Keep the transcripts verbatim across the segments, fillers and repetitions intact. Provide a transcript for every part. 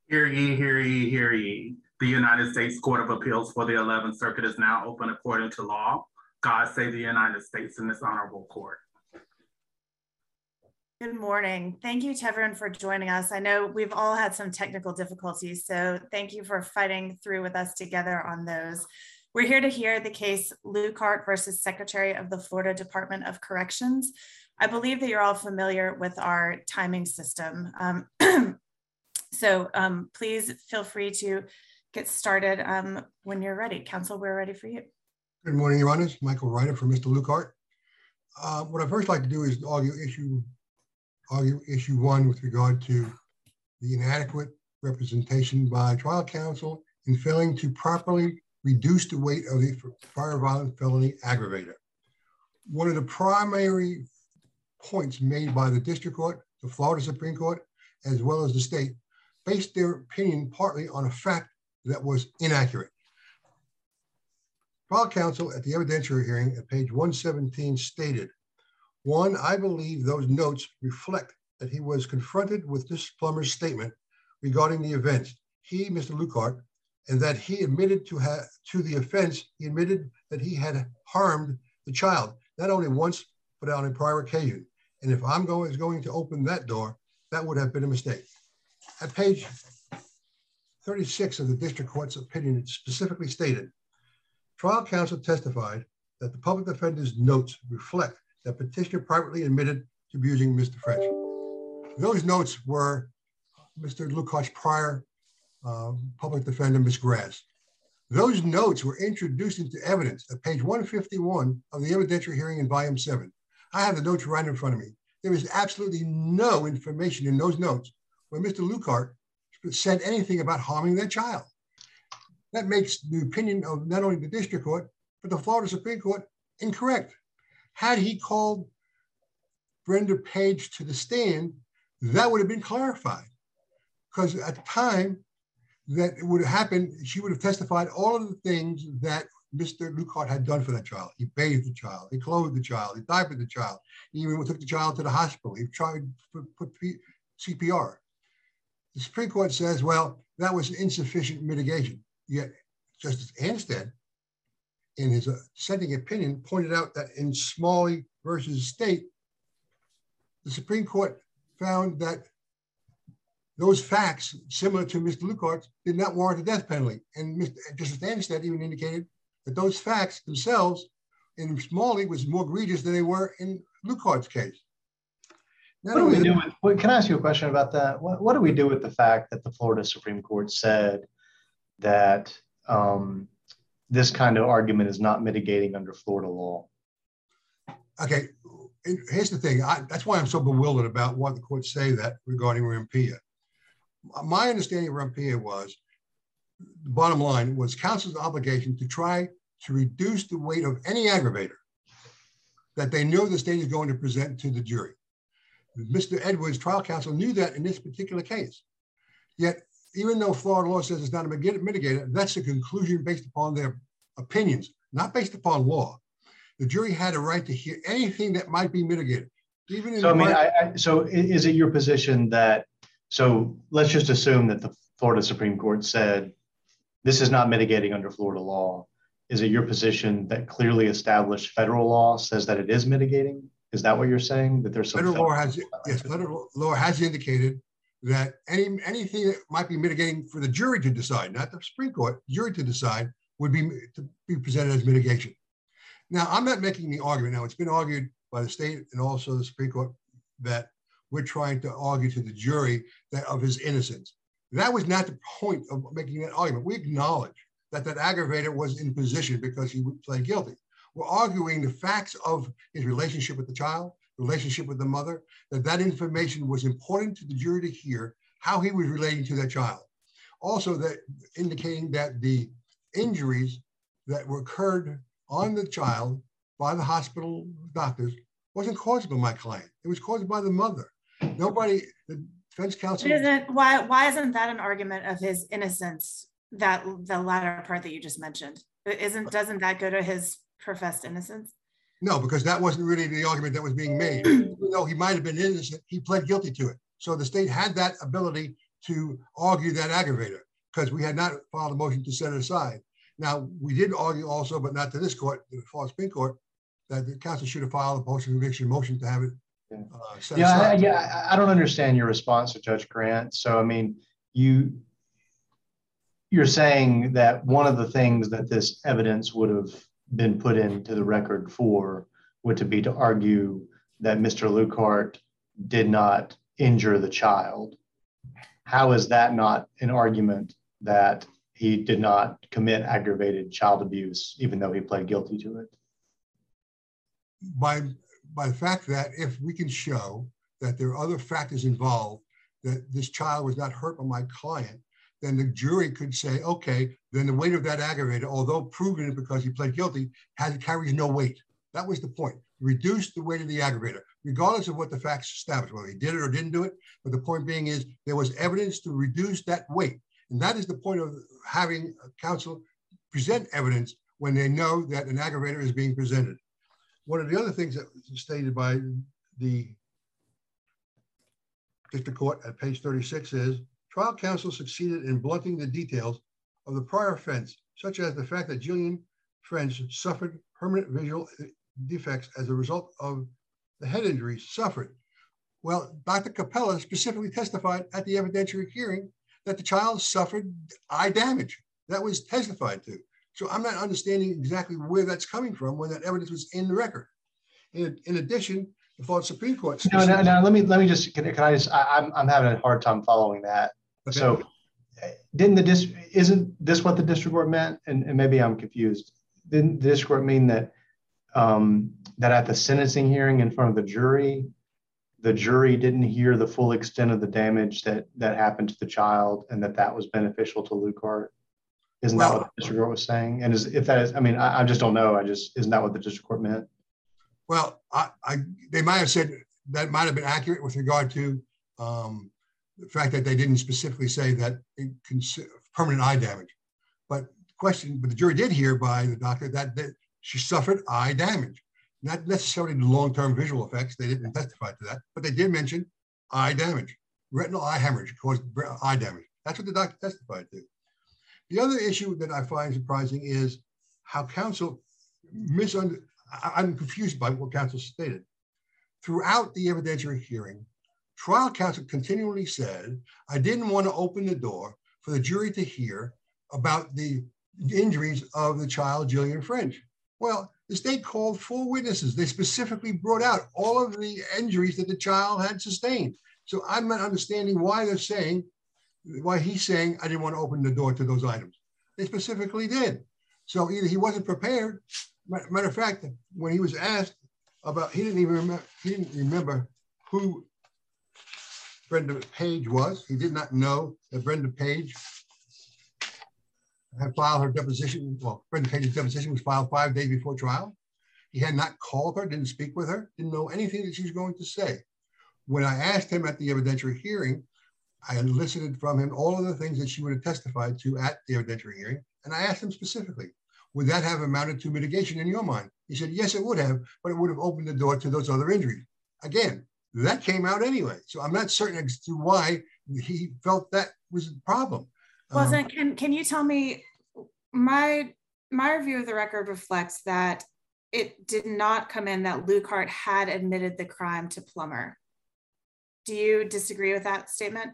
Hear ye, hear ye, hear ye. The United States Court of Appeals for the eleventh Circuit is now open according to law. God save the United States in this honorable court. Good morning. Thank you to everyone for joining us. I know we've all had some technical difficulties, so thank you for fighting through with us together on those. We're here to hear the case Lukehart versus Secretary of the Florida Department of Corrections. I believe that you're all familiar with our timing system. Um, so um, please feel free to get started um, when you're ready. Counsel, we're ready for you. Good morning, Your Honors. Michael Ryder for Mister Lukehart. Uh, what I'd first like to do is argue issue, argue issue one with regard to the inadequate representation by trial counsel in failing to properly reduce the weight of the prior violent felony aggravator. One of the primary points made by the district court, the Florida Supreme Court, as well as the state, based their opinion partly on a fact that was inaccurate. Trial counsel at the evidentiary hearing at page one seventeen stated, one, I believe those notes reflect that he was confronted with this Plummer's statement regarding the events. He, Mister Lukehart, and that he admitted to have to the offense, he admitted that he had harmed the child, not only once, but on a prior occasion. And if I'm going, is going to open that door, that would have been a mistake. At page thirty-six of the district court's opinion, it specifically stated, trial counsel testified that the public defender's notes reflect that petitioner privately admitted to abusing Mister French. Those notes were Mister Lukhart's prior uh, public defender, Miz Grass. Those notes were introduced into evidence at page one fifty-one of the evidentiary hearing in volume seven. I have the notes right in front of me. There is absolutely no information in those notes where Mister Lukehart said anything about harming that child. That makes the opinion of not only the district court, but the Florida Supreme Court incorrect. Had he called Brenda Page to the stand, that would have been clarified. Because at the time that it would have happened, she would have testified all of the things that Mister Lukehart had done for that child. He bathed the child, he clothed the child, he diapered the child, he even took the child to the hospital, he tried to put C P R. The Supreme Court says, well, that was insufficient mitigation. Yet Justice Anstead, in his uh, dissenting opinion, pointed out that in Smalley versus State, the Supreme Court found that those facts, similar to Mister Lukehart, did not warrant a death penalty. And Mister Justice Anstead even indicated that those facts themselves in Smalley was more egregious than they were in Lukhart's case. What do we do with, what, can I ask you a question about that? What, what do we do with the fact that the Florida Supreme Court said that um, this kind of argument is not mitigating under Florida law? Okay, here's the thing. I, that's why I'm so bewildered about what the courts say that regarding Rampilla. My understanding of Rampilla was, the bottom line was counsel's obligation to try to reduce the weight of any aggravator that they know the state is going to present to the jury. Mister Edwards, trial counsel, knew that in this particular case. Yet, even though Florida law says it's not a mitigator, that's a conclusion based upon their opinions, not based upon law. The jury had a right to hear anything that might be mitigated. Even in so, I mean, I, I, so is it your position that, so let's just assume that the Florida Supreme Court said, this is not mitigating under Florida law. Is it your position that clearly established federal law says that it is mitigating? Is that what you're saying? That there's some federal, federal law has, yes, federal law has indicated that any anything that might be mitigating for the jury to decide, not the Supreme Court, jury to decide, would be to be presented as mitigation. Now, I'm not making the argument. Now, it's been argued by the state and also the Supreme Court that we're trying to argue to the jury that of his innocence. That was not the point of making that argument. We acknowledge that that aggravator was in position because he pled guilty. We're arguing the facts of his relationship with the child, relationship with the mother, that that information was important to the jury to hear how he was relating to that child. Also, that indicating that the injuries that were occurred on the child by the hospital doctors wasn't caused by my client. It was caused by the mother. Nobody, the defense counsel. Isn't, why, why isn't that an argument of his innocence, that the latter part that you just mentioned? Isn't, doesn't that go to his professed innocence? No, because that wasn't really the argument that was being made. Even though he might have been innocent, he pled guilty to it. So the state had that ability to argue that aggravator because we had not filed a motion to set it aside. Now, we did argue also, but not to this court, the Florida Supreme Court, that the council should have filed a post-conviction motion to have it uh, set yeah, aside. I, yeah, I don't understand your response to Judge Grant. So, I mean, you, you're saying that one of the things that this evidence would have been put into the record for would to be to argue that Mister Lukehart did not injure the child. How is that not an argument that he did not commit aggravated child abuse, even though he pled guilty to it? By, by the fact that if we can show that there are other factors involved, that this child was not hurt by my client, then the jury could say, okay, then the weight of that aggravator, although proven because he pled guilty, has, carries no weight. That was the point. Reduce the weight of the aggravator, regardless of what the facts established, whether he did it or didn't do it. But the point being is there was evidence to reduce that weight. And that is the point of having counsel present evidence when they know that an aggravator is being presented. One of the other things that was stated by the district court at page thirty-six is trial counsel succeeded in blunting the details of the prior offense, such as the fact that Jillian French suffered permanent visual defects as a result of the head injuries suffered. Well, Doctor Capella specifically testified at the evidentiary hearing that the child suffered eye damage. That was testified to. So I'm not understanding exactly where that's coming from when that evidence was in the record. In, in addition, the Florida Supreme Court. No, no, no. Let me let me just can, can I just I, I'm I'm having a hard time following that. Okay. So didn't the dis isn't this what the district court meant? And, and maybe I'm confused. Didn't the district court mean that um, that at the sentencing hearing in front of the jury, the jury didn't hear the full extent of the damage that that happened to the child, and that that was beneficial to Lukehart? Isn't well, that what the district court was saying? And is, if that is, I mean, I, I just don't know. I just, isn't that what the district court meant? Well, I, I they might have said that might have been accurate with regard to um, the fact that they didn't specifically say that it permanent eye damage. But question, but the jury did hear by the doctor that, that she suffered eye damage, not necessarily the long-term visual effects. They didn't testify to that, but they did mention eye damage, retinal eye hemorrhage caused eye damage. That's what the doctor testified to. The other issue that I find surprising is how counsel misunderstood. I'm confused by what counsel stated. Throughout the evidentiary hearing, trial counsel continually said, I didn't want to open the door for the jury to hear about the injuries of the child, Jillian French. Well, the state called four witnesses. They specifically brought out all of the injuries that the child had sustained. So I'm not understanding why they're saying, why he's saying, I didn't want to open the door to those items. They specifically did. So either he wasn't prepared. Matter of fact, when he was asked about, he didn't even remember, he didn't remember who Brenda Page was. He did not know that Brenda Page had filed her deposition. Well, Brenda Page's deposition was filed five days before trial. He had not called her, didn't speak with her, didn't know anything that she was going to say. When I asked him at the evidentiary hearing, I elicited from him all of the things that she would have testified to at the evidentiary hearing. And I asked him specifically, would that have amounted to mitigation in your mind? He said, yes, it would have, but it would have opened the door to those other injuries. Again, that came out anyway. So I'm not certain as to why he felt that was the problem. Well, then can, can you tell me, my, my review of the record reflects that it did not come in that Lukehart had admitted the crime to Plummer. Do you disagree with that statement?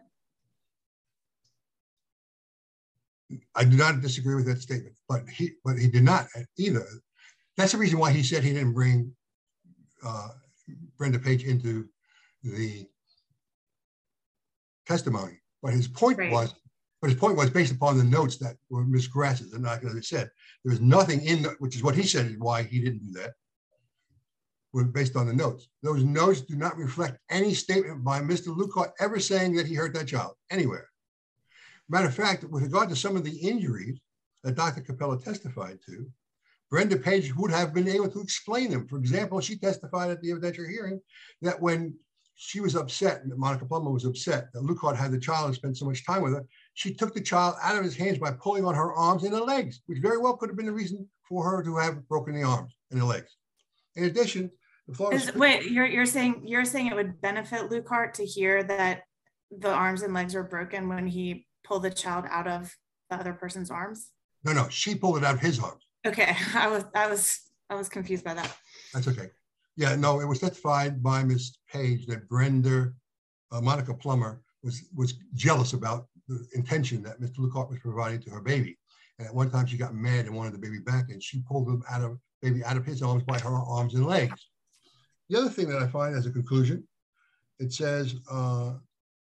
I do not disagree with that statement, but he but he did not either. That's the reason why he said he didn't bring uh, Brenda Page into the testimony. But his point right. was, but his point was based upon the notes that were Miz Grass's. And like I said, there was nothing in the, which is what he said is why he didn't do that. Were based on the notes. Those notes do not reflect any statement by Mister Lukehart ever saying that he hurt that child anywhere. Matter of fact, with regard to some of the injuries that Doctor Capella testified to, Brenda Page would have been able to explain them. For example, she testified at the evidentiary hearing that when she was upset, and Monica Plummer was upset that Lukehart had the child and spent so much time with her, she took the child out of his hands by pulling on her arms and her legs, which very well could have been the reason for her to have broken the arms and the legs. In addition, the Florida Is, wait, you're you're saying you're saying it would benefit Lukehart to hear that the arms and legs were broken when he pulled the child out of the other person's arms? No, no, she pulled it out of his arms. Okay, I was, I was, I was confused by that. That's okay. Yeah, no, it was testified by Miz Page that Brenda, uh, Monica Plummer, was was jealous about the intention that Mister Lukart was providing to her baby. And at one time she got mad and wanted the baby back, and she pulled him out of baby out of his arms by her arms and legs. The other thing that I find as a conclusion, it says uh,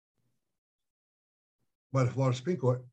by the Florida Supreme Court,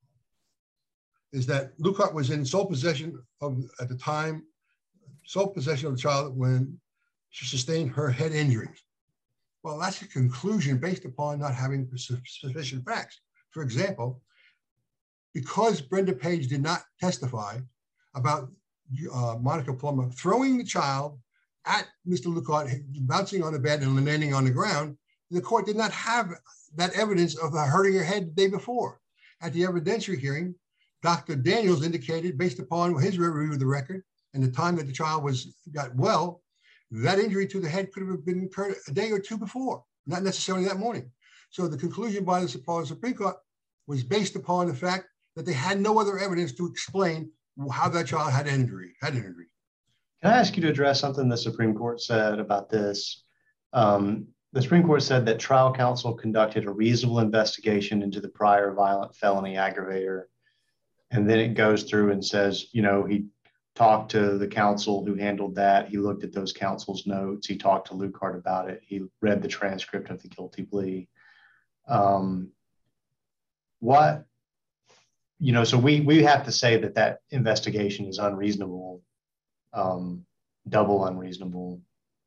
is that Lukart was in sole possession of, at the time, sole possession of the child when she sustained her head injuries. Well, that's a conclusion based upon not having sufficient facts. For example, because Brenda Page did not testify about uh, Monica Plummer throwing the child at Mister Lukart, bouncing on the bed and landing on the ground, the court did not have that evidence of her hurting her head the day before. At the evidentiary hearing, Doctor Daniels indicated, based upon his review of the record and the time that the child was got well, that injury to the head could have been occurred a day or two before, not necessarily that morning. So the conclusion by the Supreme Court was based upon the fact that they had no other evidence to explain how that child had injury, had an injury. Can I ask you to address something the Supreme Court said about this? Um, the Supreme Court said that trial counsel conducted a reasonable investigation into the prior violent felony aggravator. And then it goes through and says, you know, he talked to the counsel who handled that. He looked at those counsel's notes. He talked to Lukart about it. He read the transcript of the guilty plea. Um, what, you know, so we, we have to say that that investigation is unreasonable, um, double unreasonable.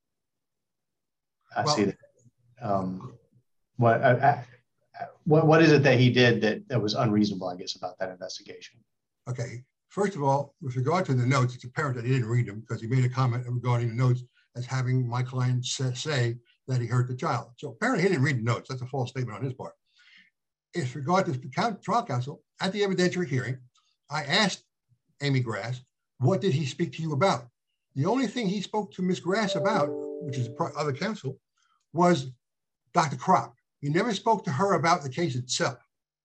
I well, see that. Um, what, I, I, what, what is it that he did that, that was unreasonable, I guess, about that investigation? Okay. First of all, with regard to the notes, it's apparent that he didn't read them because he made a comment regarding the notes as having my client say, say that he hurt the child. So apparently he didn't read the notes. That's a false statement on his part. With regard to the trial counsel, at the evidentiary hearing, I asked Amy Grass, what did he speak to you about? The only thing he spoke to Miz Grass about, which is other counsel, was Doctor Kropp. He never spoke to her about the case itself.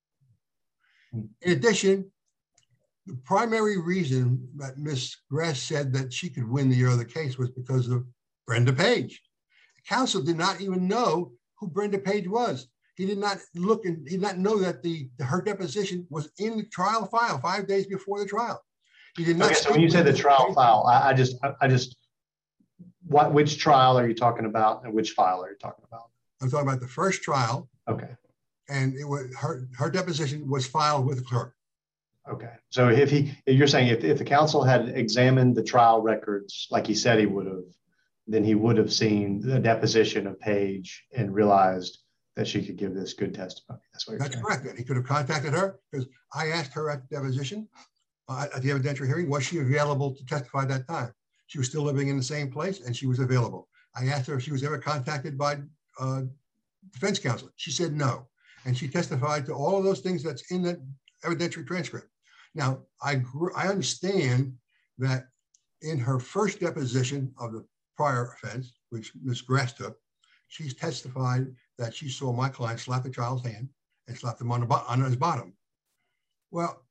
In addition, the primary reason that Miz Grass said that she could win the other case was because of Brenda Page. The counsel did not even know who Brenda Page was. He did not look and he did not know that the, the her deposition was in the trial file five days before the trial. He did not. Okay, so when you say the trial file, I, I just, I, I just, what, which trial are you talking about, and which file are you talking about? I'm talking about the first trial. Okay. And it was her her deposition was filed with the clerk. Okay, so if he, if you're saying if, if the counsel had examined the trial records like he said he would have, then he would have seen the deposition of Page and realized that she could give this good testimony. That's what you're That's saying. correct. And he could have contacted her because I asked her at the deposition, uh, at the evidentiary hearing, was she available to testify at that time? She was still living in the same place and she was available. I asked her if she was ever contacted by uh, defense counsel. She said no. And she testified to all of those things that's in that evidentiary transcript. Now, I, I understand that in her first deposition of the prior offense, which Miz Grass took, she's testified that she saw my client slap the child's hand and slap him on, the, on his bottom. Well,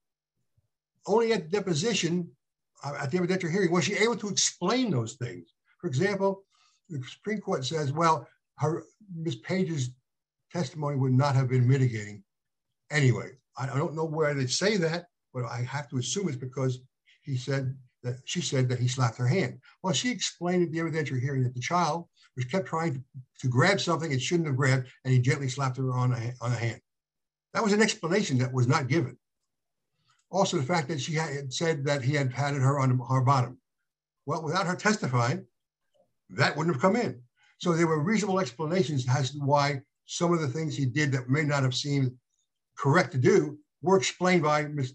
only at the deposition, uh, at the evidentiary hearing, was she able to explain those things. For example, the Supreme Court says, well, her Miz Page's testimony would not have been mitigating anyway. I, I don't know where they say that, but I have to assume it's because he said that she said that he slapped her hand. Well, she explained at the evidentiary hearing that the child was kept trying to, to grab something it shouldn't have grabbed, and he gently slapped her on the, on the hand. That was an explanation that was not given. Also, the fact that she had said that he had patted her on her bottom. Well, without her testifying, that wouldn't have come in. So there were reasonable explanations as to why some of the things he did that may not have seemed correct to do were explained by Miz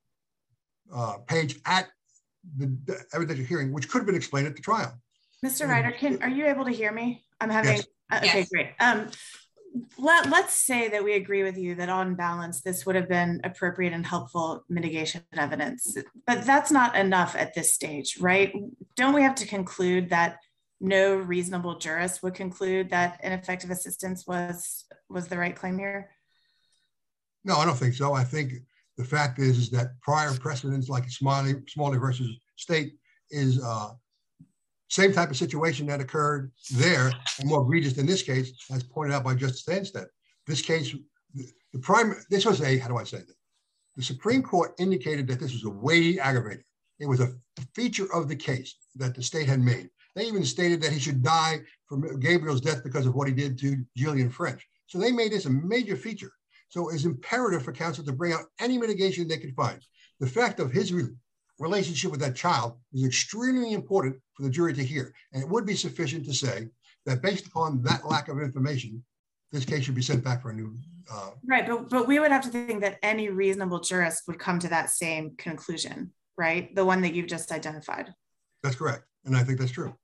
Uh, Page at the, the evidentiary hearing, which could have been explained at the trial. Mister Ryder, can are you able to hear me? I'm having, yes. uh, okay, yes. great. Um, let, let's say that we agree with you that on balance, this would have been appropriate and helpful mitigation evidence, but that's not enough at this stage, right? Don't we have to conclude that no reasonable jurist would conclude that ineffective assistance was was the right claim here? No, I don't think so. I think the fact is, is that prior precedents like Smalley, Smalley versus State is uh, same type of situation that occurred there, and more egregious in this case, as pointed out by Justice Stanstead. This case, the, the prime, this was a, how do I say that? The Supreme Court indicated that this was a weighty aggravator. It was a feature of the case that the state had made. They even stated that he should die from Gabriel's death because of what he did to Gillian French. So they made this a major feature. So it's imperative for counsel to bring out any mitigation they could find. The fact of his re relationship with that child is extremely important for the jury to hear. And it would be sufficient to say that based upon that lack of information, this case should be sent back for a new. Uh, right, but, but we would have to think that any reasonable jurist would come to that same conclusion, right? The one that you've just identified. That's correct. And I think that's true.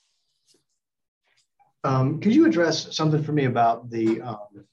Um, could you address something for me about the, um,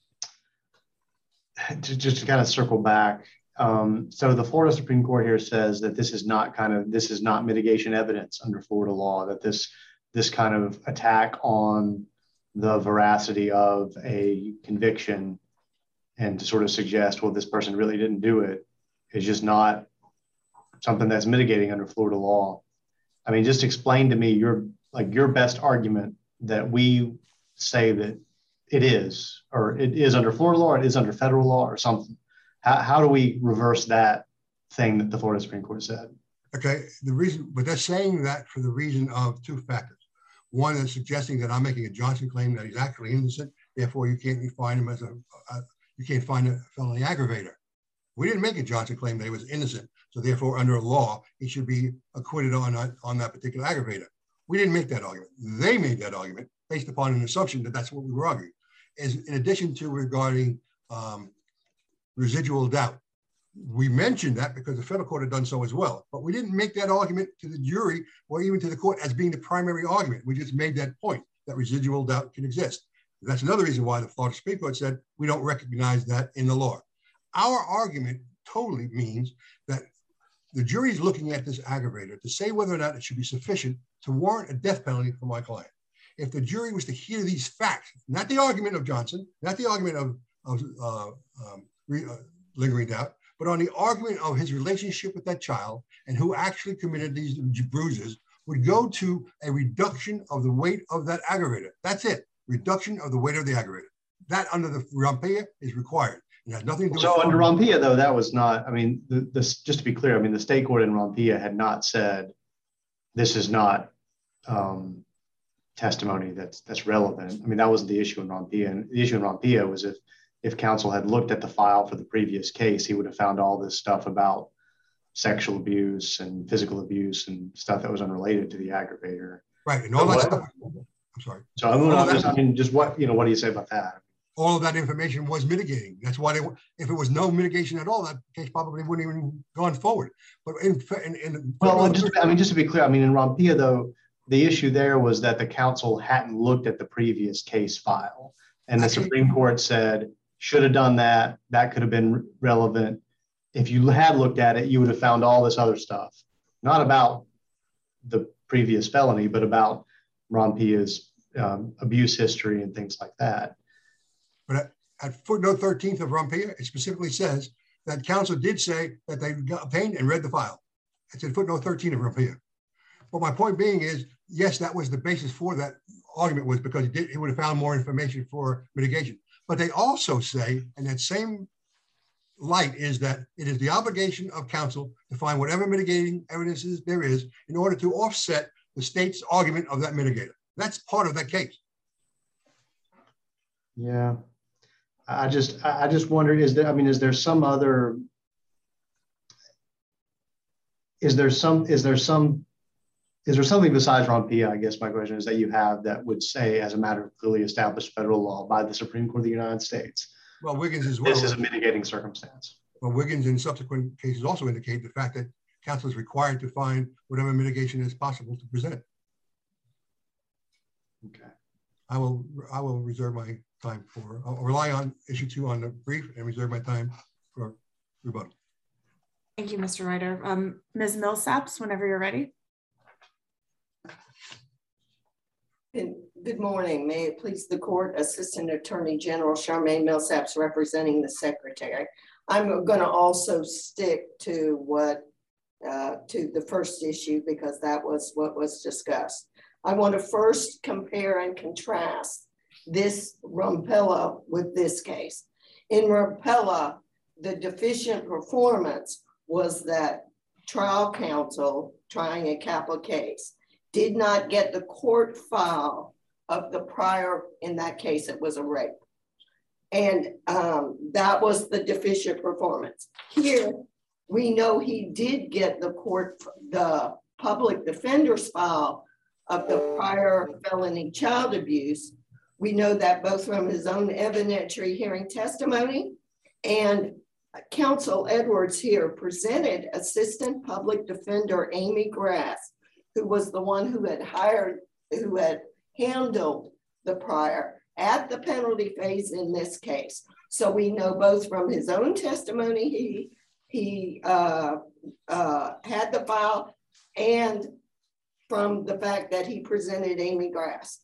to, just to kind of circle back. Um, so the Florida Supreme Court here says that this is not kind of, this is not mitigation evidence under Florida law, that this, this kind of attack on the veracity of a conviction and to sort of suggest, well, this person really didn't do it is just not something that's mitigating under Florida law. I mean, just explain to me your, like your best argument that we say that it is, or it is under Florida law, or it is under federal law or something. How, how do we reverse that thing that the Florida Supreme Court said? Okay, the reason, but they're saying that for the reason of two factors. One is suggesting that I'm making a Johnson claim that he's actually innocent, therefore you can't find him as a, a you can't find a felony aggravator. We didn't make a Johnson claim that he was innocent, so therefore under law, he should be acquitted on, on that particular aggravator. We didn't make that argument. They made that argument based upon an assumption that that's what we were arguing. As in addition to regarding um, residual doubt, we mentioned that because the federal court had done so as well, but we didn't make that argument to the jury or even to the court as being the primary argument. We just made that point that residual doubt can exist. That's another reason why the Florida Supreme Court said we don't recognize that in the law. Our argument totally means that the jury is looking at this aggravator to say whether or not it should be sufficient to warrant a death penalty for my client. If the jury was to hear these facts, not the argument of Johnson, not the argument of, of uh, um, re, uh, lingering doubt, but on the argument of his relationship with that child and who actually committed these bruises, would go to a reduction of the weight of that aggravator. That's it, reduction of the weight of the aggravator. That under the Rompilla is required. It has nothing to do so with- under Rompilla though, that was not, I mean, the, this, just to be clear, I mean, the state court in Rompilla had not said, this is not um, testimony that's that's relevant. I mean, that wasn't the issue in Rompilla. And the issue in Rompilla was if if counsel had looked at the file for the previous case, he would have found all this stuff about sexual abuse and physical abuse and stuff that was unrelated to the aggravator. Right, and all that what, stuff. I'm sorry. So I mean, just, I mean, just what you know, what do you say about that? All of that information was mitigating. That's why they, if it was no mitigation at all, that case probably wouldn't even gone forward. But in, in, in well, just, I mean, just to be clear, I mean, in Rompilla though, the issue there was that the counsel hadn't looked at the previous case file, and the Actually, Supreme Court said should have done that. That could have been relevant. If you had looked at it, you would have found all this other stuff, not about the previous felony, but about Rompilla's um, abuse history and things like that. But at, at footnote thirteen of Rompilla, it specifically says that counsel did say that they obtained and read the file. It's in footnote thirteen of Rompilla. But my point being is, yes, that was the basis for that argument, was because he, did, he would have found more information for mitigation. But they also say, in that same light, is that it is the obligation of counsel to find whatever mitigating evidence there is in order to offset the state's argument of that mitigator. That's part of that case. Yeah. I just, I just wonder, is there, I mean, is there some other, is there some, is there some, is there something besides Rompilla, I guess my question is, that you have that would say, as a matter of clearly established federal law by the Supreme Court of the United States, well, Wiggins as well. This is a mitigating circumstance. Well, Wiggins in subsequent cases also indicate the fact that counsel is required to find whatever mitigation is possible to present. Okay. I will, I will reserve my time for, I'll rely on issue two on the brief and reserve my time for rebuttal. Thank you, Mister Ryder. Um, Miz Millsaps, whenever you're ready. Good morning. May it please the court, Assistant Attorney General Charmaine Millsaps representing the Secretary. I'm going to also stick to what, uh, to the first issue because that was what was discussed. I want to first compare and contrast this Rumpella with this case. In Rumpella, the deficient performance was that trial counsel trying a capital case did not get the court file of the prior, in that case, it was a rape. And um, that was the deficient performance. Here, we know he did get the court, the public defender's file of the prior felony child abuse. We know that both from his own evidentiary hearing testimony, and Counsel Edwards here presented Assistant Public Defender Amy Grass, who was the one who had hired, who had handled the prior at the penalty phase in this case. So we know both from his own testimony, he, he uh, uh, had the file, and from the fact that he presented Amy Grass.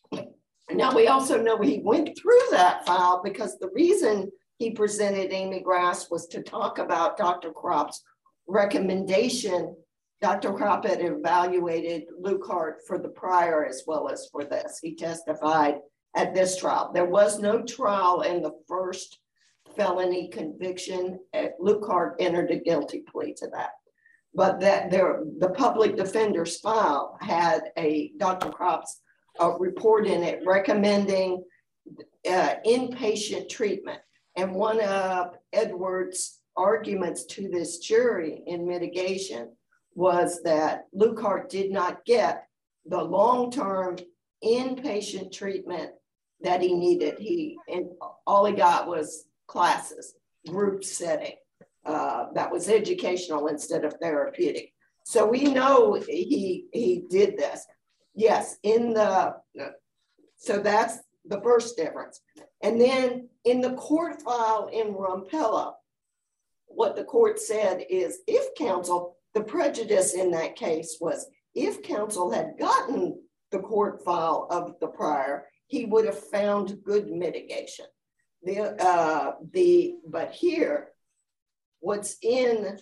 Now we also know he went through that file because the reason he presented Amy Grass was to talk about Doctor Kropp's recommendation. Doctor Kropp had evaluated Lukehart for the prior as well as for this. He testified at this trial. There was no trial in the first felony conviction. Lukehart entered a guilty plea to that. But that there, the public defender's file had a Doctor Kropp's uh, report in it recommending uh, inpatient treatment. And one of Edwards' arguments to this jury in mitigation was that Lukehart did not get the long-term inpatient treatment that he needed. He, and all he got was classes, group setting. Uh, that was educational instead of therapeutic. So we know he, he did this. Yes, in the, so that's the first difference. And then in the court file in Rumpella, what the court said is if counsel, the prejudice in that case was if counsel had gotten the court file of the prior, he would have found good mitigation. The, uh, the, but here, what's in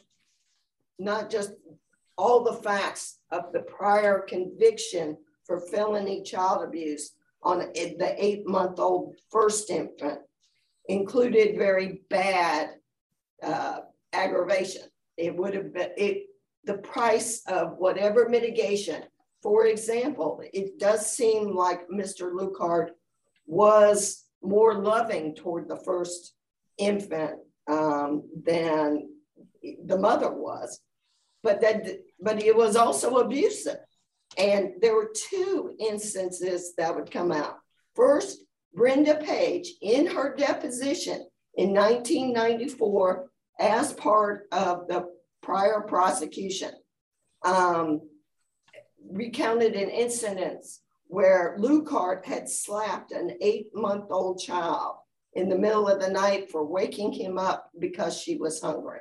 not just all the facts of the prior conviction for felony child abuse on the eight-month-old first infant included very bad uh, aggravation. It would have been, it, the price of whatever mitigation, for example, it does seem like Mister Lukehart was more loving toward the first infant um, than the mother was, but that, but it was also abusive. And there were two instances that would come out. First, Brenda Page, in her deposition in nineteen ninety-four, as part of the prior prosecution, um, recounted an incident where Lukehart had slapped an eight-month-old child in the middle of the night for waking him up because she was hungry.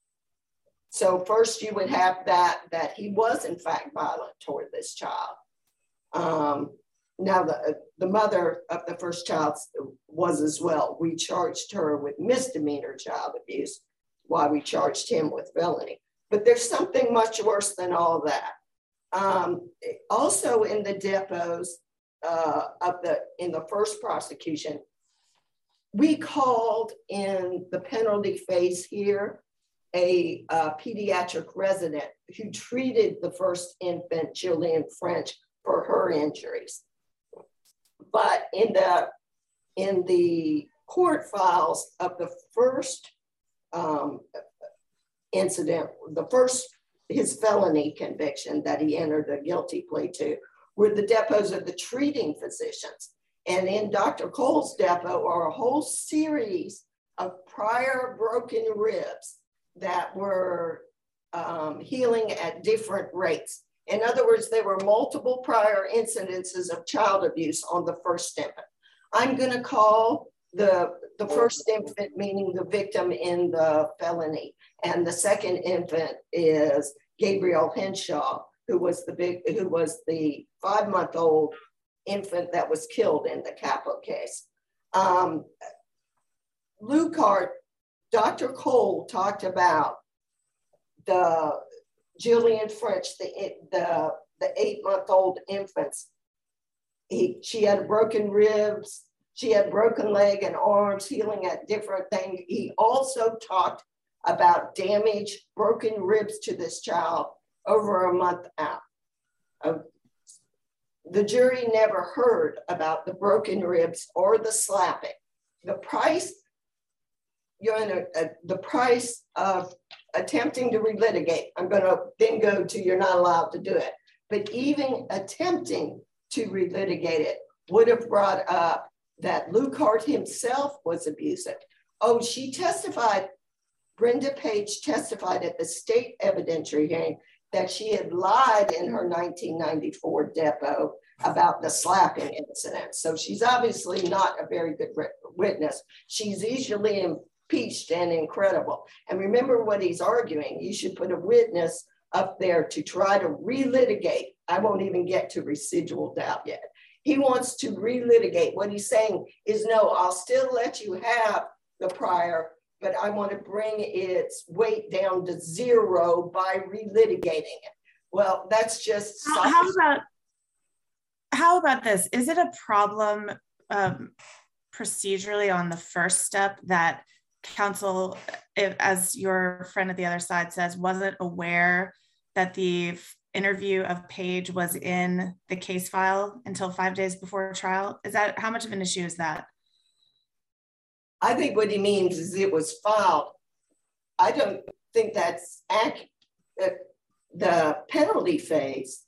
So first you would have that, that he was in fact violent toward this child. Um, now the, the mother of the first child was as well. We charged her with misdemeanor child abuse while we charged him with felony. But there's something much worse than all that. Um, also in the depots uh, of the, in the first prosecution, we called in the penalty phase here a uh, pediatric resident who treated the first infant, Jillian French, for her injuries. But in the, in the court files of the first um, incident, the first, his felony conviction that he entered a guilty plea to, were the depots of the treating physicians. And in Doctor Cole's depot are a whole series of prior broken ribs that were um, healing at different rates. In other words, there were multiple prior incidences of child abuse on the first infant. I'm gonna call the, the first infant, meaning the victim in the felony, and the second infant is Gabriel Henshaw, who was the big, who was the five-month-old infant that was killed in the capital case. Um, Lukehart, Doctor Cole talked about the Jillian French, the, the, the eight-month-old infants. He, she had broken ribs, she had broken leg and arms, healing at different things. He also talked about damage, broken ribs to this child over a month out. Uh, the jury never heard about the broken ribs or the slapping. The price, you're in a, a, the price of attempting to relitigate, I'm gonna then go to you're not allowed to do it, but even attempting to relitigate it would have brought up that Lukehart himself was abusive. Oh, she testified, Brenda Page testified at the state evidentiary hearing that she had lied in her nineteen ninety-four depo about the slapping incident. So she's obviously not a very good witness. She's easily impeached and incredible. And remember what he's arguing. You should put a witness up there to try to relitigate. I won't even get to residual doubt yet. He wants to relitigate. What he's saying is, no, I'll still let you have the prior, but I want to bring its weight down to zero by relitigating it. Well, that's just how, how about how about this? Is it a problem um, procedurally on the first step that counsel, if, as your friend at the other side says, wasn't aware that the interview of Page was in the case file until five days before trial? Is that, how much of an issue is that? I think what he means is it was filed. I don't think that's accurate. The, the penalty phase,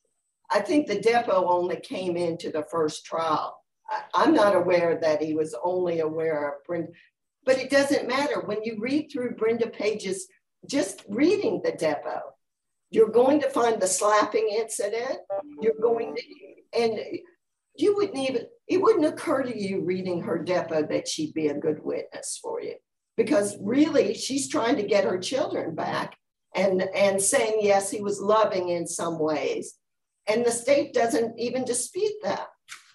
I think the depo only came into the first trial. I, I'm not aware that he was only aware of Brenda, but it doesn't matter. When you read through Brenda Page's, just reading the depo, you're going to find the slapping incident. You're going to, and you wouldn't even, it wouldn't occur to you reading her depo that she'd be a good witness for you, because really she's trying to get her children back and, and saying, yes, he was loving in some ways. And the state doesn't even dispute that.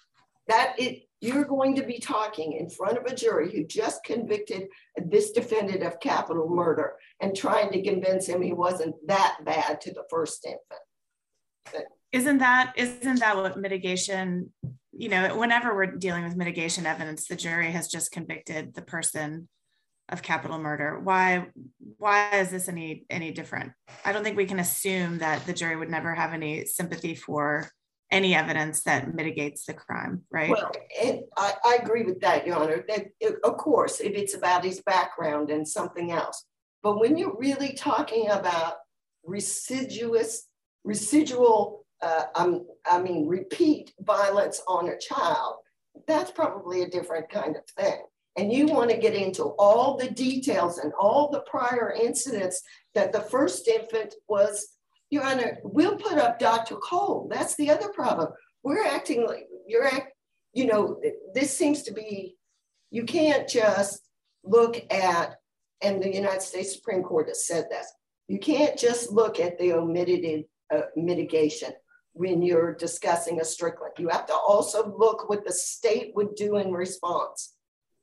That it, you're going to be talking in front of a jury who just convicted this defendant of capital murder and trying to convince him he wasn't that bad to the first infant. But, isn't that, isn't that what mitigation, you know, whenever we're dealing with mitigation evidence, the jury has just convicted the person of capital murder. Why, why is this any, any different? I don't think we can assume that the jury would never have any sympathy for any evidence that mitigates the crime, right? Well, and I, I agree with that, Your Honor. That it, of course, if it's about his background and something else. But when you're really talking about residuous, residual, uh, um, I mean, repeat violence on a child, that's probably a different kind of thing. And you want to get into all the details and all the prior incidents that the first infant was, Your Honor, we'll put up Doctor Cole. That's the other problem. We're acting like, you're act, you know, this seems to be, you can't just look at, and the United States Supreme Court has said this, you can't just look at the omitted uh, mitigation when you're discussing a Strickland. You have to also look what the state would do in response.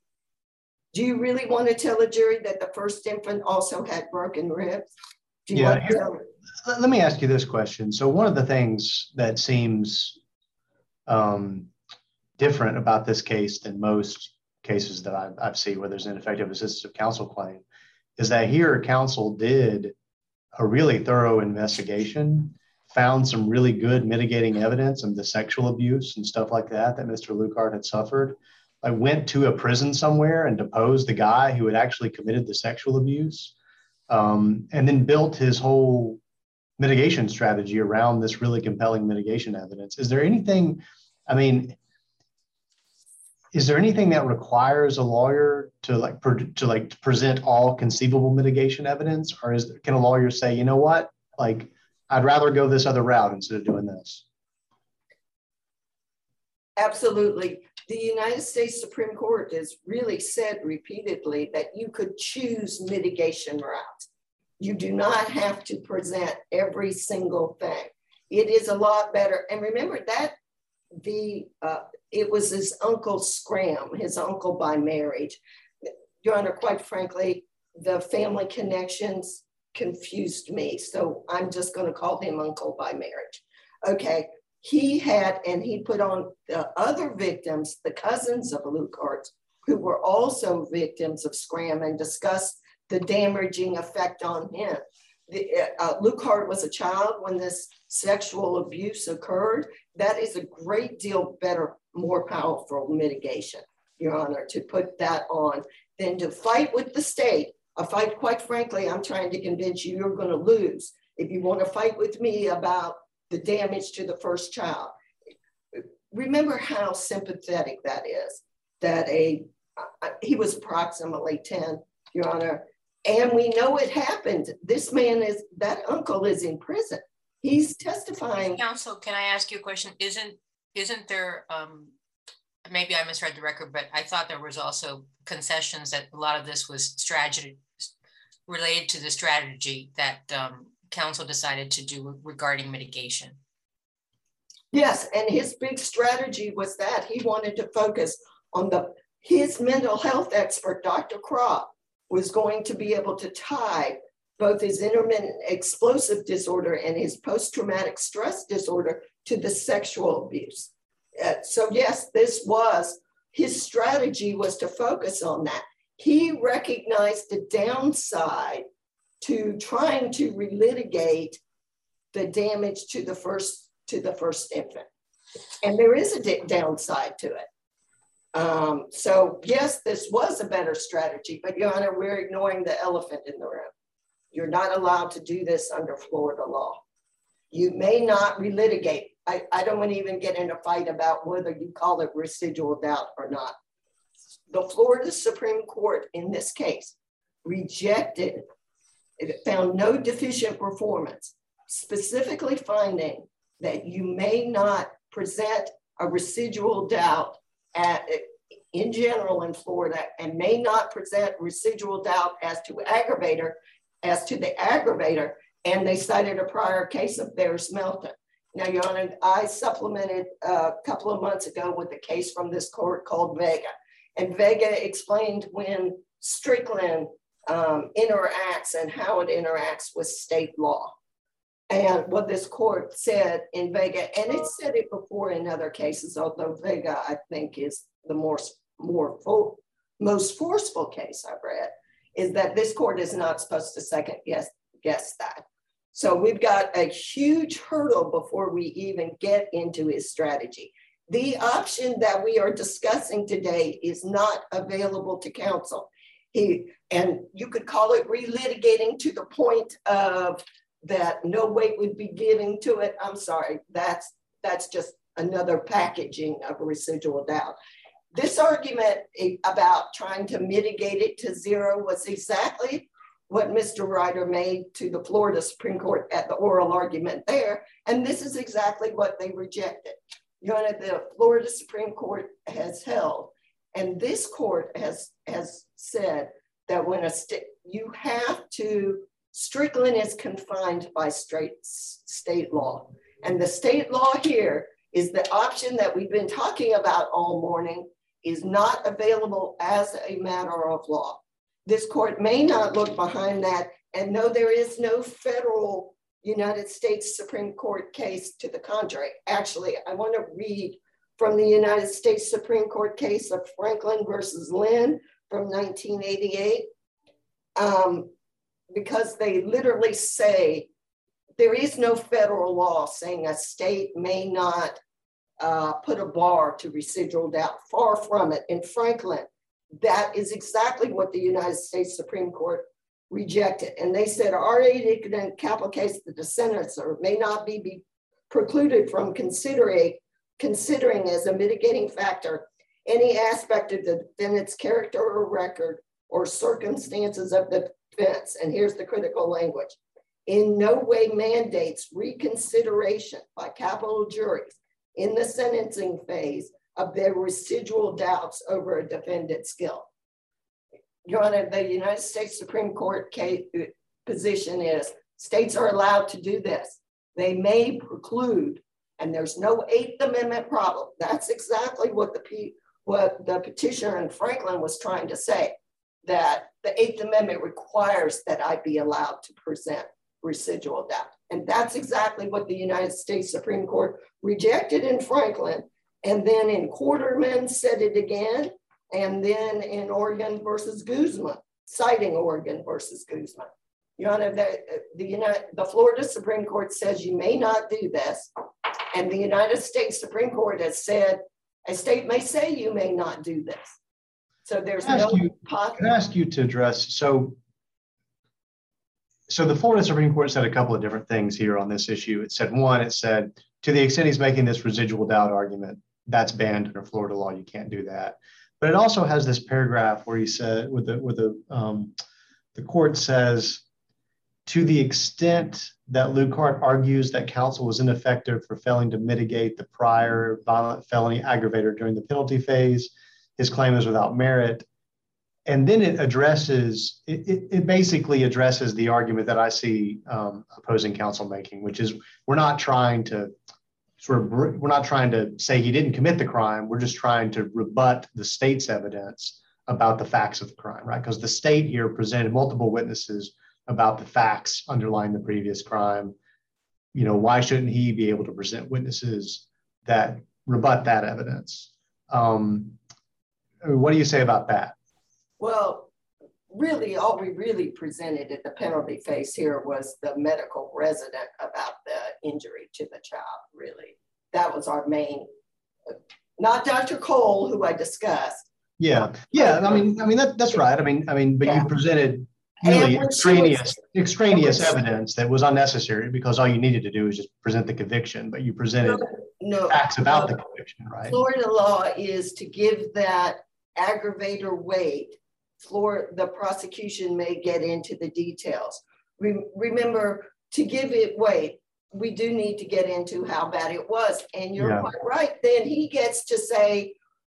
Do you really want to tell a jury that the first infant also had broken ribs? Do you yeah, want to here, tell let me ask you this question. So one of the things that seems um, different about this case than most cases that I've, I've seen where there's an ineffective assistance of counsel claim is that here counsel did a really thorough investigation, found some really good mitigating evidence of the sexual abuse and stuff like that that Mister Lukehart had suffered. I went to a prison somewhere and deposed the guy who had actually committed the sexual abuse, um, and then built his whole mitigation strategy around this really compelling mitigation evidence. Is there anything, I mean, is there anything that requires a lawyer to like to like present all conceivable mitigation evidence, or is can a lawyer say, you know what, like I'd rather go this other route instead of doing this? Absolutely. The United States Supreme Court has really said repeatedly that you could choose mitigation routes. You do not have to present every single thing. It is a lot better. And remember that the uh, it was his uncle Scram, his uncle by marriage. Your Honor, quite frankly, the family connections confused me. So I'm just going to call him uncle by marriage. Okay. He had, and he put on the other victims, the cousins of Lukehart, who were also victims of Scram, and discussed the damaging effect on him. The, uh, Lukehart was a child when this sexual abuse occurred. That is a great deal better, more powerful mitigation, Your Honor, to put that on than to fight with the state. A fight, quite frankly, I'm trying to convince you you're going to lose if you want to fight with me about the damage to the first child. Remember how sympathetic that is, that a, uh, he was approximately ten, Your Honor, and we know it happened. This man is, that uncle is in prison. He's testifying. Counsel, can I ask you a question? Isn't, isn't there, um, maybe I misread the record, but I thought there was also concessions that a lot of this was strategy related to the strategy that um, counsel decided to do regarding mitigation. Yes, and his big strategy was that he wanted to focus on the, his mental health expert, Doctor Kropp, was going to be able to tie both his intermittent explosive disorder and his post-traumatic stress disorder to the sexual abuse. Uh, so yes, this was, his strategy was to focus on that. He recognized the downside to trying to relitigate the damage to the first to the first infant, and there is a downside to it. Um, so yes, this was a better strategy, but Your Honor, we're ignoring the elephant in the room. You're not allowed to do this under Florida law. You may not relitigate. I, I don't want to even get in a fight about whether you call it residual doubt or not. The Florida Supreme Court in this case rejected, it found no deficient performance, specifically finding that you may not present a residual doubt at, in general in Florida, and may not present residual doubt as to aggravator, as to the aggravator, and they cited a prior case of Bears Melton. Now, Your Honor, I supplemented a couple of months ago with a case from this court called Vega, and Vega explained when Strickland um, interacts and how it interacts with state law. And what this court said in Vega, and it said it before in other cases, although Vega, I think, is the more, more full, most forceful case I've read, is that this court is not supposed to second guess, guess that. So we've got a huge hurdle before we even get into his strategy. The option that we are discussing today is not available to counsel. He, and you could call it relitigating to the point of that no weight would be given to it. I'm sorry, that's, that's just another packaging of a residual doubt. This argument about trying to mitigate it to zero was exactly what Mister Ryder made to the Florida Supreme Court at the oral argument there. And this is exactly what they rejected. Your Honor, the Florida Supreme Court has held, and this court has, has said that when a state, you have to, Strickland is confined by straight state law. And the state law here is the option that we've been talking about all morning is not available as a matter of law. This court may not look behind that, and no, there is no federal United States Supreme Court case to the contrary. Actually, I want to read from the United States Supreme Court case of Franklin versus Lynn from nineteen eighty-eight, um, because they literally say there is no federal law saying a state may not uh, put a bar to residual doubt. Far from it. In Franklin, that is exactly what the United States Supreme Court rejected. And they said, our aid capital case, the descendants may not be, be precluded from considering, considering as a mitigating factor any aspect of the defendant's character or record or circumstances of the defense. And here's the critical language. In no way mandates reconsideration by capital juries in the sentencing phase of their residual doubts over a defendant's guilt. Your Honor, the United States Supreme Court case, position is states are allowed to do this. They may preclude and there's no Eighth Amendment problem. That's exactly what the P, what the petitioner in Franklin was trying to say, that the Eighth Amendment requires that I be allowed to present residual doubt. And that's exactly what the United States Supreme Court rejected in Franklin, and then in Quarterman said it again, and then in Oregon versus Guzman, citing Oregon versus Guzman. Your Honor, the, the, United, the Florida Supreme Court says you may not do this, and the United States Supreme Court has said a state may say you may not do this. So there's no you, Can I ask you to address, so, so the Florida Supreme Court said a couple of different things here on this issue. It said, one, it said, to the extent he's making this residual doubt argument, that's banned under Florida law, you can't do that. But it also has this paragraph where he said, with the, with the, um, the court says, to the extent that Lukehart argues that counsel was ineffective for failing to mitigate the prior violent felony aggravator during the penalty phase, his claim is without merit. And then it addresses, it, it, it basically addresses the argument that I see um, opposing counsel making, which is we're not trying to sort of, we're not trying to say he didn't commit the crime. We're just trying to rebut the state's evidence about the facts of the crime, right? Because the state here presented multiple witnesses about the facts underlying the previous crime. You know, why shouldn't he be able to present witnesses that rebut that evidence? Um, what do you say about that? Well, really, all we really presented at the penalty phase here was the medical resident about the injury to the child, really. That was our main, not Doctor Cole, who I discussed. Yeah, yeah, I mean, I mean that, that's right. I mean, I mean, but yeah. You presented really extraneous, was, extraneous evidence that was unnecessary because all you needed to do was just present the conviction, but you presented no, no, facts about no, the conviction, right? Florida law is to give that aggravator weight. Florida, the prosecution may get into the details. Re remember, to give it weight, we do need to get into how bad it was. And you're yeah. quite right. Then he gets to say,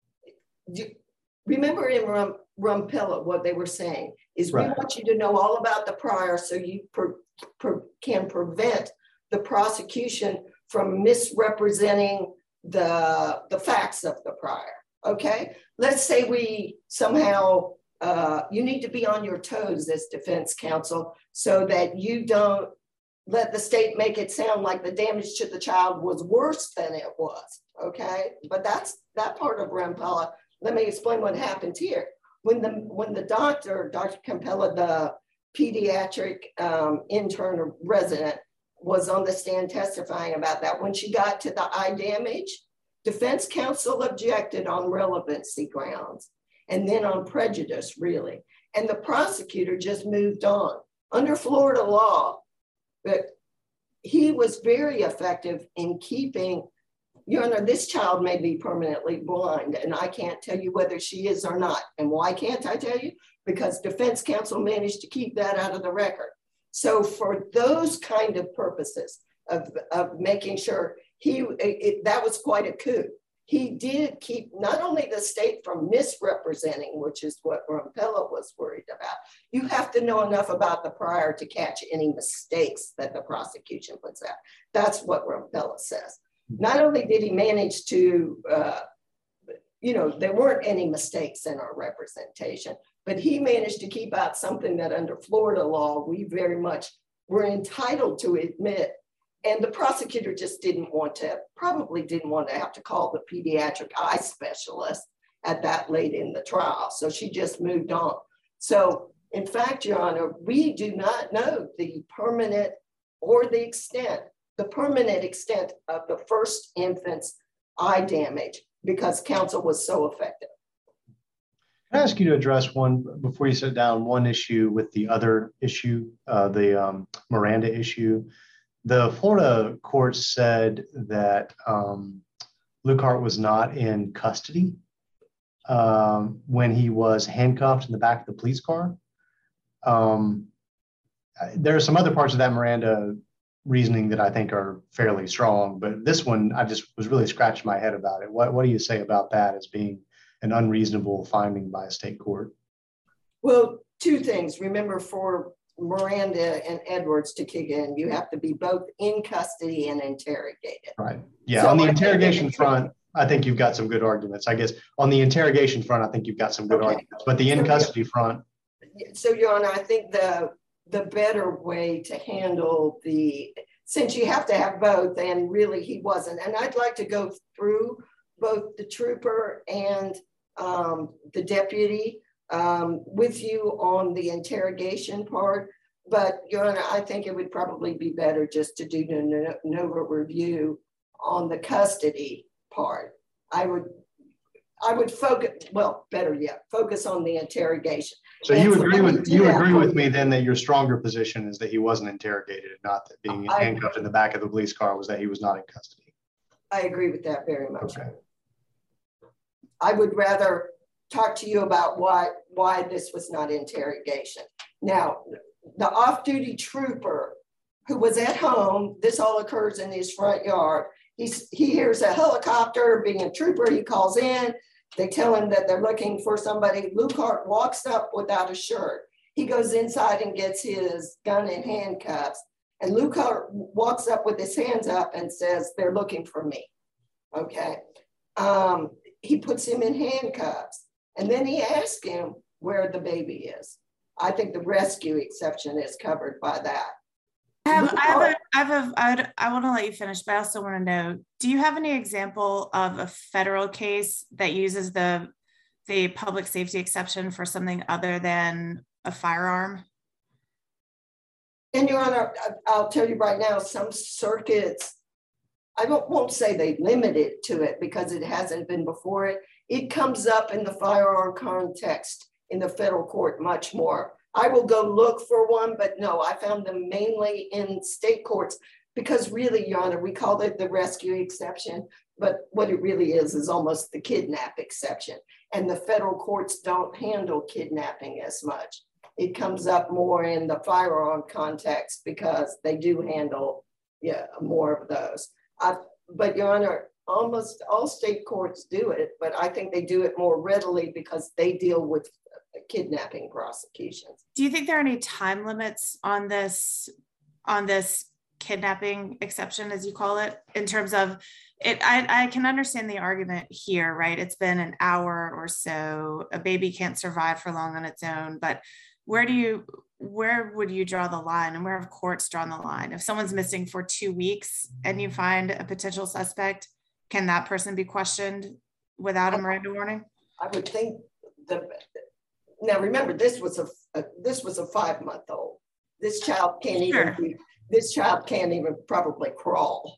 do, remember in Rum, Rumpella, what they were saying is right. we want you to know all about the prior so you per, per, can prevent the prosecution from misrepresenting the, the facts of the prior, okay? Let's say we somehow, uh, you need to be on your toes as defense counsel so that you don't let the state make it sound like the damage to the child was worse than it was, okay? But that's that part of Rumpella. Let me explain what happened here. When the when the doctor, Doctor Campella, the pediatric um, intern or resident, was on the stand testifying about that, when she got to the eye damage, defense counsel objected on relevancy grounds and then on prejudice, really. And the prosecutor just moved on. Under Florida law, but he was very effective in keeping, Your Honor, this child may be permanently blind, and I can't tell you whether she is or not. And why can't I tell you? Because defense counsel managed to keep that out of the record. So for those kind of purposes of, of making sure he, it, that was quite a coup. He did keep not only the state from misrepresenting, which is what Rumpella was worried about. You have to know enough about the prior to catch any mistakes that the prosecution puts out. That's what Rumpella says. Not only did he manage to, uh, you know, there weren't any mistakes in our representation, but he managed to keep out something that under Florida law, we very much were entitled to admit. And the prosecutor just didn't want to, probably didn't want to have to call the pediatric eye specialist at that late in the trial. So she just moved on. So in fact, Your Honor, we do not know the permanent or the extent the permanent extent of the first infant's eye damage because counsel was so effective. Can I ask you to address one, before you sit down, one issue with the other issue, uh, the um, Miranda issue? The Florida court said that um, Lukehart was not in custody um, when he was handcuffed in the back of the police car. Um, there are some other parts of that Miranda reasoning that I think are fairly strong, but this one, I just was really scratching my head about it. What, what do you say about that as being an unreasonable finding by a state court? Well, two things. Remember, for Miranda and Edwards to kick in. You have to be both in custody and interrogated. Right. Yeah. So on the I interrogation front, I think you've got some good arguments. I guess on the interrogation front, I think you've got some good Okay. arguments. But the in custody front. So, Your Honor, I think the the better way to handle the, since you have to have both, and really he wasn't, and I'd like to go through both the trooper and um, the deputy um, with you on the interrogation part. But Your Honor, I think it would probably be better just to do the NOVA review on the custody part. I would, I would focus, well, better yet, focus on the interrogation. So you agree with you agree with me then that your stronger position is that he wasn't interrogated, and not that being I, handcuffed in the back of the police car was that he was not in custody. I agree with that very much. Okay. I would rather talk to you about why why this was not interrogation. Now, the off-duty trooper who was at home, this all occurs in his front yard. He's, he hears a helicopter. Being a trooper, he calls in. They tell him that they're looking for somebody. Lukehart walks up without a shirt. He goes inside and gets his gun and handcuffs. And Lukehart walks up with his hands up and says, they're looking for me. Okay. Um, he puts him in handcuffs. And then he asks him where the baby is. I think the rescue exception is covered by that. I have, I have, a, I, have a, I, I want to let you finish, but I also want to know, do you have any example of a federal case that uses the, the public safety exception for something other than a firearm? And Your Honor, I'll tell you right now, some circuits, I won't, won't say they limit it to it because it hasn't been before it. It comes up in the firearm context in the federal court much more. I will go look for one, but no, I found them mainly in state courts because really, Your Honor, we call it the rescue exception, but what it really is is almost the kidnap exception. And the federal courts don't handle kidnapping as much. It comes up more in the firearm context because they do handle yeah, more of those. I, but Your Honor, almost all state courts do it, but I think they do it more readily because they deal with kidnapping prosecutions. Do you think there are any time limits on this on this kidnapping exception, as you call it, in terms of it? I, I can understand the argument here, right? It's been an hour or so. A baby can't survive for long on its own, but where do you where would you draw the line, and where have courts drawn the line? If someone's missing for two weeks and you find a potential suspect, can that person be questioned without a Miranda warning? I would think the now remember this was a, a this was a five month old. This child can't sure. even be, this child can't even probably crawl.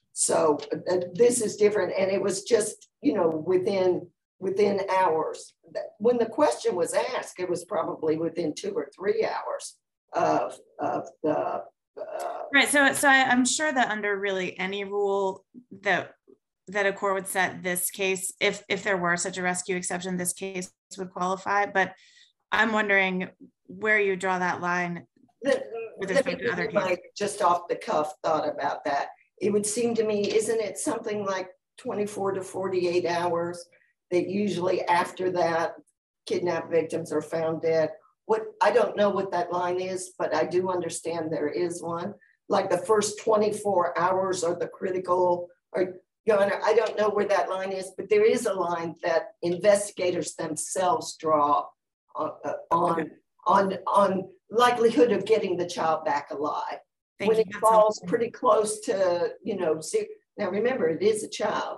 So uh, this is different, and it was just you know within within hours. When the question was asked, it was probably within two or three hours of of the uh, right. So so I, I'm sure that under really any rule that that a court would set this case, if if there were such a rescue exception, this case would qualify. But I'm wondering where you draw that line the, with respect to other cases. Just off the cuff thought about that. It would seem to me, isn't it something like twenty-four to forty-eight hours that usually after that kidnapped victims are found dead? What I don't know what that line is, but I do understand there is one. Like the first twenty-four hours are the critical, or Your Honor, I don't know where that line is, but there is a line that investigators themselves draw on on, on, on likelihood of getting the child back alive. Thank when you. it That's falls helpful. pretty close to, you know, see, now remember, it is a child.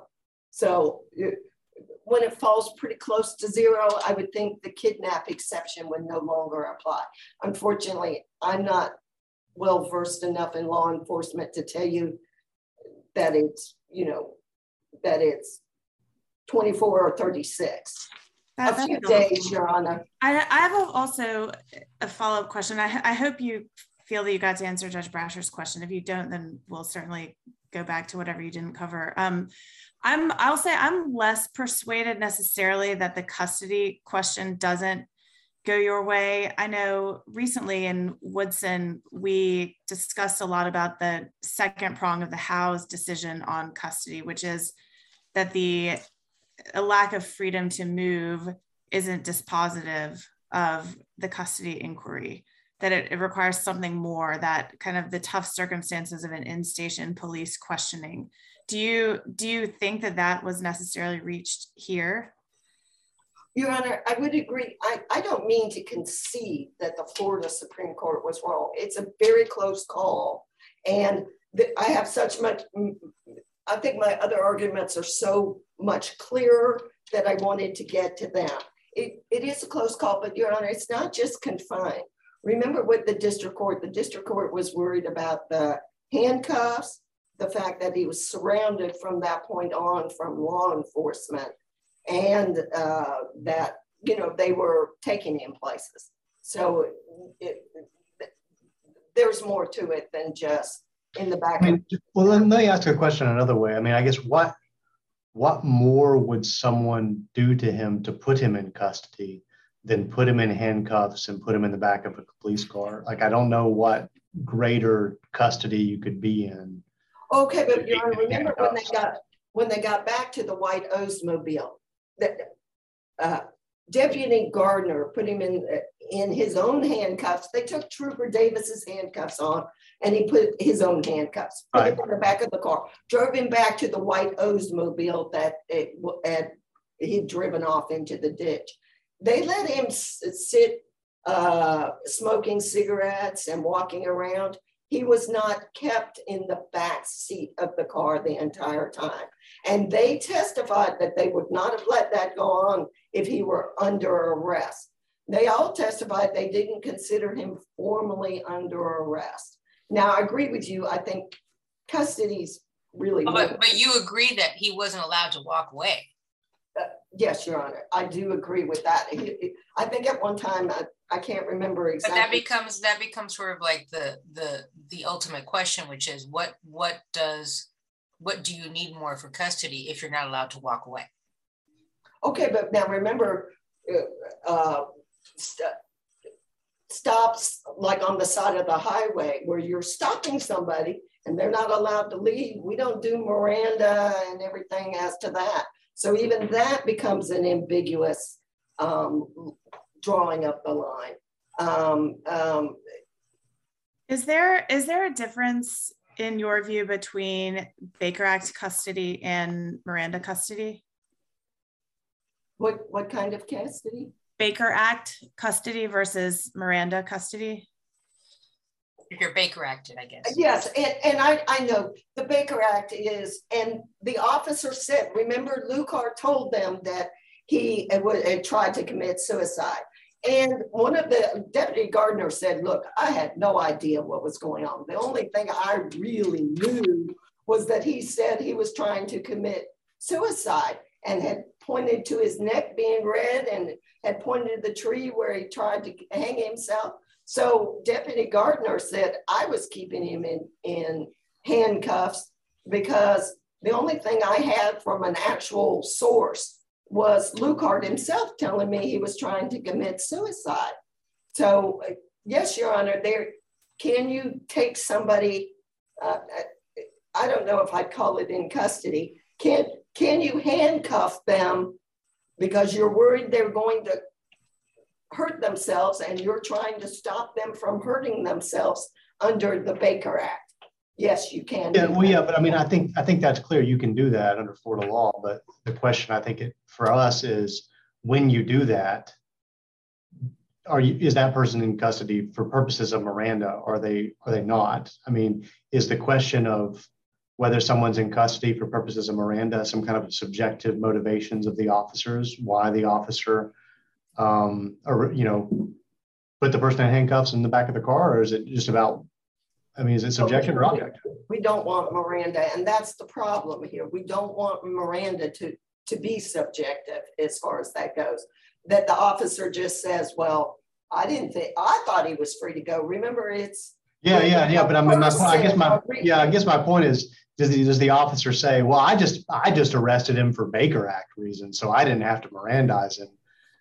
So when it falls pretty close to zero, I would think the kidnap exception would no longer apply. Unfortunately, I'm not well versed enough in law enforcement to tell you that it's, you know, that it's twenty-four or thirty-six. That, a few that's days, Your Honor. I, I have also a follow-up question. I, I hope you feel that you got to answer Judge Brasher's question. If you don't, then we'll certainly go back to whatever you didn't cover. Um, I'm, I'll say I'm less persuaded necessarily that the custody question doesn't go your way. I know recently in Woodson, we discussed a lot about the second prong of the Howe's decision on custody, which is that the a lack of freedom to move isn't dispositive of the custody inquiry. that it, it requires something more, that kind of the tough circumstances of an in-station police questioning. Do you, do you think that that was necessarily reached here? Your Honor, I would agree. I, I don't mean to concede that the Florida Supreme Court was wrong. It's a very close call. And the, I have such much, I think my other arguments are so much clearer that I wanted to get to them. It, it is a close call, but Your Honor, it's not just confined. Remember what the district court, the district court was worried about the handcuffs, the fact that he was surrounded from that point on from law enforcement, and uh, that, you know, they were taking him places. So it, it, there's more to it than just in the back. I mean, of well, let me ask a question another way. I mean, I guess what, what more would someone do to him to put him in custody than put him in handcuffs and put him in the back of a police car? Like, I don't know what greater custody you could be in. Okay, but Your Honor, remember when they got when they got back to the white Oldsmobile, that uh, Deputy Gardner put him in in his own handcuffs. They took Trooper Davis's handcuffs on, and he put his own handcuffs, put Right. him in the back of the car, drove him back to the white Oldsmobile that it had he'd driven off into the ditch. They let him sit uh, smoking cigarettes and walking around. He was not kept in the back seat of the car the entire time. And they testified that they would not have let that go on if he were under arrest. They all testified they didn't consider him formally under arrest. Now, I agree with you. I think custody's really- But, but you agree that he wasn't allowed to walk away. Uh, yes, Your Honor, I do agree with that. He, he, I think at one time, I, I can't remember exactly. But that becomes that becomes sort of like the the the ultimate question, which is what what does what do you need more for custody if you're not allowed to walk away? Okay, but now remember, uh, uh, st stops like on the side of the highway where you're stopping somebody and they're not allowed to leave. We don't do Miranda and everything as to that. So even that becomes an ambiguous um, drawing up the line. Um, um, Is there is there a difference in your view between Baker Act custody and Miranda custody? what what kind of custody? Baker Act custody versus Miranda custody? If you're Baker acted, I guess. Yes, and, and I, I know the Baker Act is, and the officer said, remember Lucar told them that he had, had tried to commit suicide. And one of the, Deputy Gardner said, look, I had no idea what was going on. The only thing I really knew was that he said he was trying to commit suicide and had pointed to his neck being red and had pointed to the tree where he tried to hang himself. So Deputy Gardner said, I was keeping him in, in handcuffs because the only thing I had from an actual source was Lucard himself telling me he was trying to commit suicide. So yes, Your Honor, there, can you take somebody, uh, I don't know if I'd call it in custody, can, can you handcuff them because you're worried they're going to hurt themselves and you're trying to stop them from hurting themselves under the Baker Act? Yes, you can. Yeah, well, yeah, but I mean, I think I think that's clear. You can do that under Florida law. But the question, I think, it, for us is when you do that, are you is that person in custody for purposes of Miranda? Or are they are they not? I mean, is the question of whether someone's in custody for purposes of Miranda some kind of subjective motivations of the officers, why the officer, um, or you know, put the person in handcuffs in the back of the car, or is it just about? I mean, is it subjective or objective? We don't want Miranda, and that's the problem here. We don't want Miranda to, to be subjective as far as that goes. That the officer just says, well, I didn't think, I thought he was free to go. Remember, it's. Yeah, yeah, yeah, but I mean, my point, I guess my, yeah, I guess my point is, does the, does the officer say, well, I just, I just arrested him for Baker Act reasons, so I didn't have to Mirandize him.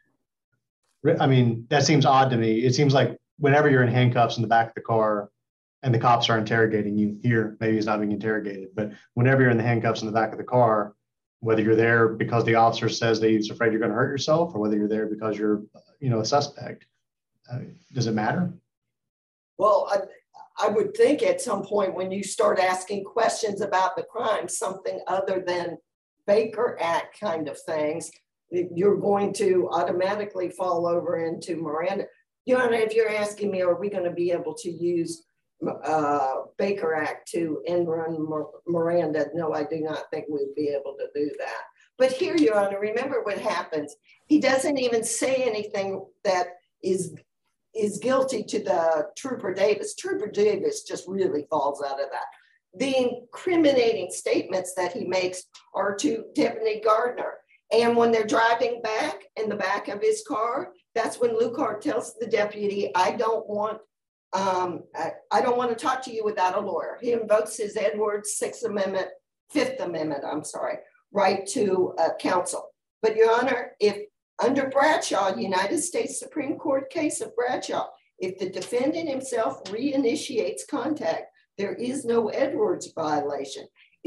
I mean, that seems odd to me. It seems like whenever you're in handcuffs in the back of the car, and the cops are interrogating you here, maybe he's not being interrogated, but whenever you're in the handcuffs in the back of the car, whether you're there because the officer says that he's afraid you're going to hurt yourself or whether you're there because you're, you know, a suspect, uh, does it matter? Well, I, I would think at some point when you start asking questions about the crime, something other than Baker Act kind of things, you're going to automatically fall over into Miranda. You know, if you're asking me, are we going to be able to use uh, Baker Act to end run Miranda? No, I do not think we'd be able to do that. But here, Your Honor, remember what happens. He doesn't even say anything that is is guilty to the Trooper Davis. Trooper Davis just really falls out of that. The incriminating statements that he makes are to Deputy Gardner. And when they're driving back in the back of his car, that's when Lucart tells the deputy, I don't want, um, I, I don't want to talk to you without a lawyer. He invokes his Edwards Sixth Amendment, Fifth Amendment, I'm sorry, right to uh, counsel. But Your Honor, if under Bradshaw, United States Supreme Court case of Bradshaw, if the defendant himself reinitiates contact, there is no Edwards violation.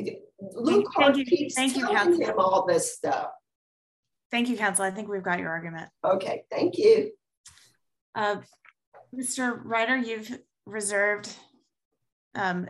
Lucart keeps thank you, telling counsel. him all this stuff. Thank you, counsel. I think we've got your argument. Okay, thank you. Uh, Mister Ryder, you've reserved um,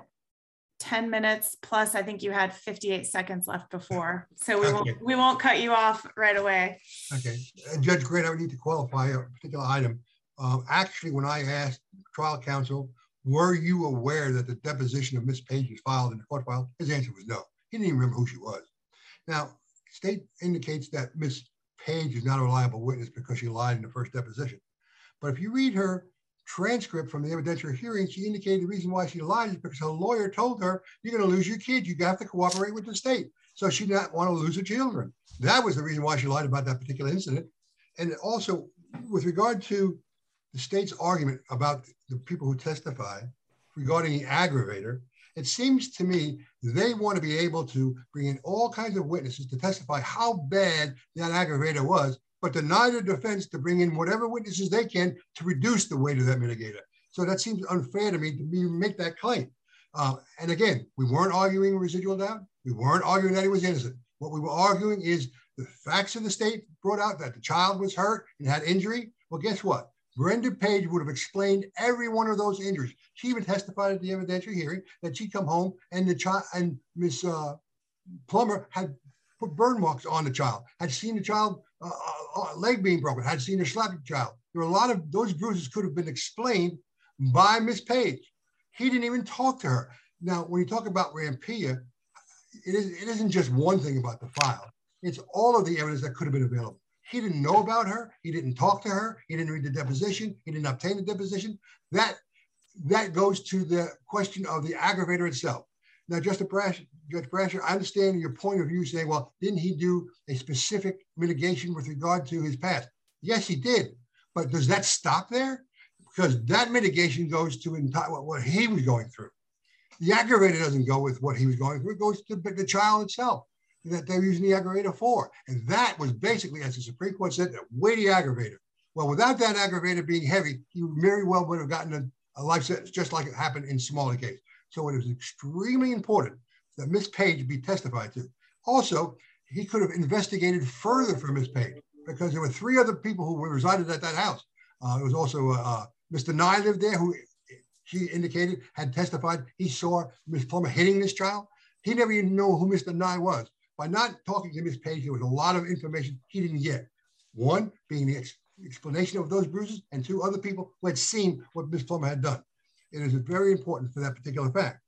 ten minutes plus. I think you had fifty-eight seconds left before, so we okay. won't we won't cut you off right away. Okay, uh, Judge Grant, I would need to qualify a particular item. Um, actually, when I asked trial counsel, were you aware that the deposition of Miz Page was filed in the court file? His answer was no. He didn't even remember who she was. Now, state indicates that Miz Page is not a reliable witness because she lied in the first deposition. But if you read her transcript from the evidentiary hearing, she indicated the reason why she lied is because her lawyer told her, you're going to lose your kids. You have to cooperate with the state. So she did not want to lose her children. That was the reason why she lied about that particular incident. And also, with regard to the state's argument about the people who testify regarding the aggravator, it seems to me they want to be able to bring in all kinds of witnesses to testify how bad that aggravator was, but deny the defense to bring in whatever witnesses they can to reduce the weight of that mitigator. So that seems unfair to me to be, make that claim. Uh, and again, we weren't arguing residual doubt. We weren't arguing that he was innocent. What we were arguing is the facts of the state brought out that the child was hurt and had injury. Well, guess what? Brenda Page would have explained every one of those injuries. She even testified at the evidentiary hearing that she'd come home and the child and Miss Uh, Plummer had put burn marks on the child, had seen the child uh, uh, leg being broken, had seen her slap the child. There were a lot of those bruises could have been explained by Miss Page. He didn't even talk to her. Now, when you talk about Rampilla, it, is, it isn't just one thing about the file. It's all of the evidence that could have been available. He didn't know about her. He didn't talk to her. He didn't read the deposition. He didn't obtain the deposition. That, that goes to the question of the aggravator itself. Now, Justice Brasher, Judge Brasher, I understand your point of view saying, well, didn't he do a specific mitigation with regard to his past? Yes, he did. But does that stop there? Because that mitigation goes to entire, what, what he was going through. The aggravator doesn't go with what he was going through. It goes to the child itself that they're using the aggravator for. And that was basically, as the Supreme Court said, a weighty aggravator. Well, without that aggravator being heavy, he very well would have gotten a, a life sentence, just like it happened in Smalley case. So it was extremely important that Miss Page be testified to. Also, he could have investigated further for Miss Page because there were three other people who resided at that house. Uh, there was also uh, Mister Nye lived there, who she indicated had testified he saw Miss Plummer hitting this child. He never even knew who Mister Nye was. By not talking to Miss Page, there was a lot of information he didn't get. One, being the ex explanation of those bruises, and two, other people who had seen what Miss Plummer had done. It is very important for that particular fact.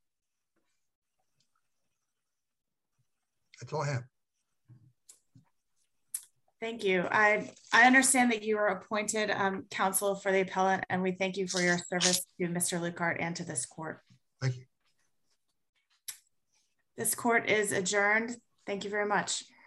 That's all I have. Thank you. I, I understand that you are appointed um, counsel for the appellant, and we thank you for your service to Mister Lucart and to this court. Thank you. This court is adjourned. Thank you very much.